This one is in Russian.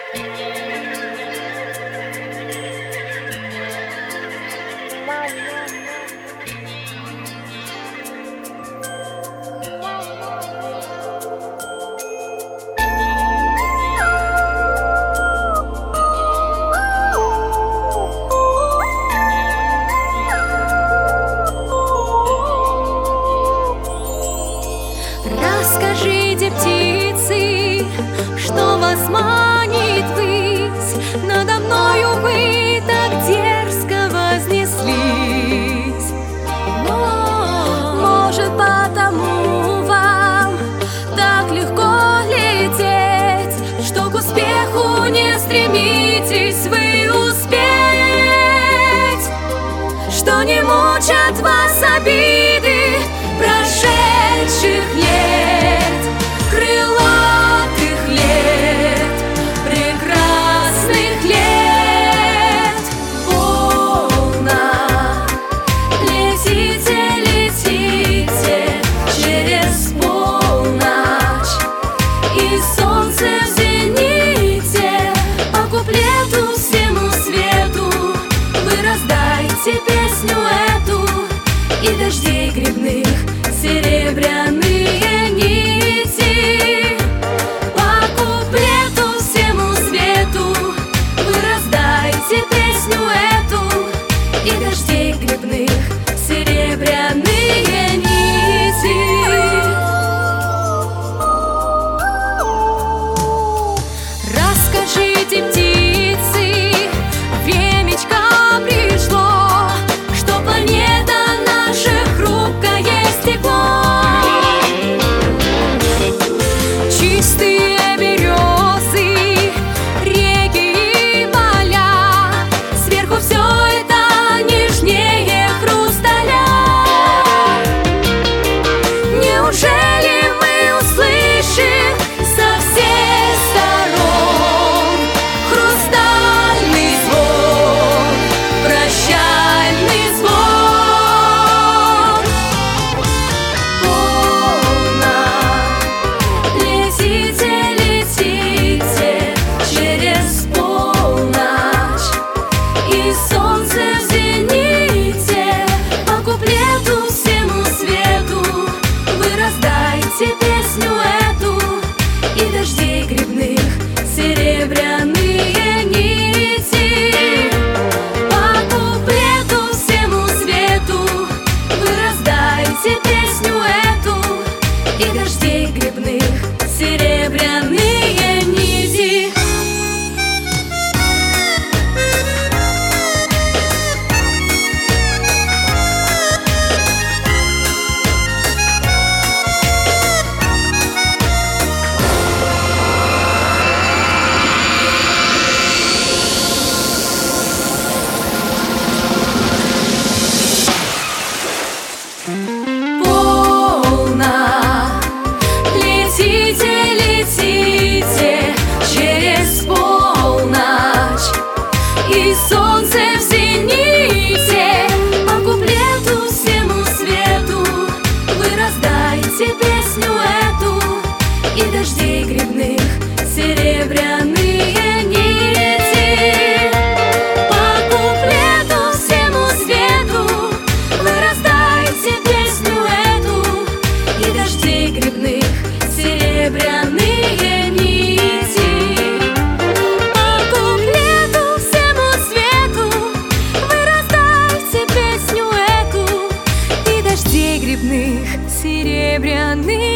Расскажите, птицы, что вас манит ввысь. Надо мною вы так дерзко вознеслись. Может, потому вам так легко лететь, что к успеху не стремитесь вы успеть, что не мучат вас обиды прошедших лет, крылатых лет, прекрасных лет. Волна, летите, летите через полночь, и солнце в зените по куплету всему свету вы раздайте песню эту, и дождей грибных серебряные нити. По куплету всему свету вы раздайте песню эту, и дождей грибных серебряные нити. Расскажите, птицы, времечко пришло, что планета наша хрупкое стекло. Чистые березы, реки и поля, сверху все это нежнее хрусталя. Неужели мы услышим со всех сторон хрустальный звон, прощальный звон? Волна, летите, летите через полночь, и солнце в зените по куплету всему свету вы раздайте песню эту, и дождей грибных серебряные нити. По куплету всему свету вы раздайте песню эту, и дождей грибных серебряные нити. Волна, летите, летите через полночь, и солнце в зените по куплету всему свету вы раздайте песню эту, и дождей грибных серебряные нити. По куплету всему свету вы раздайте песню эту, и дождей грибных серебряные нити. По куплету всему свету вы раздайте песню эту, и дождей грибных серебряные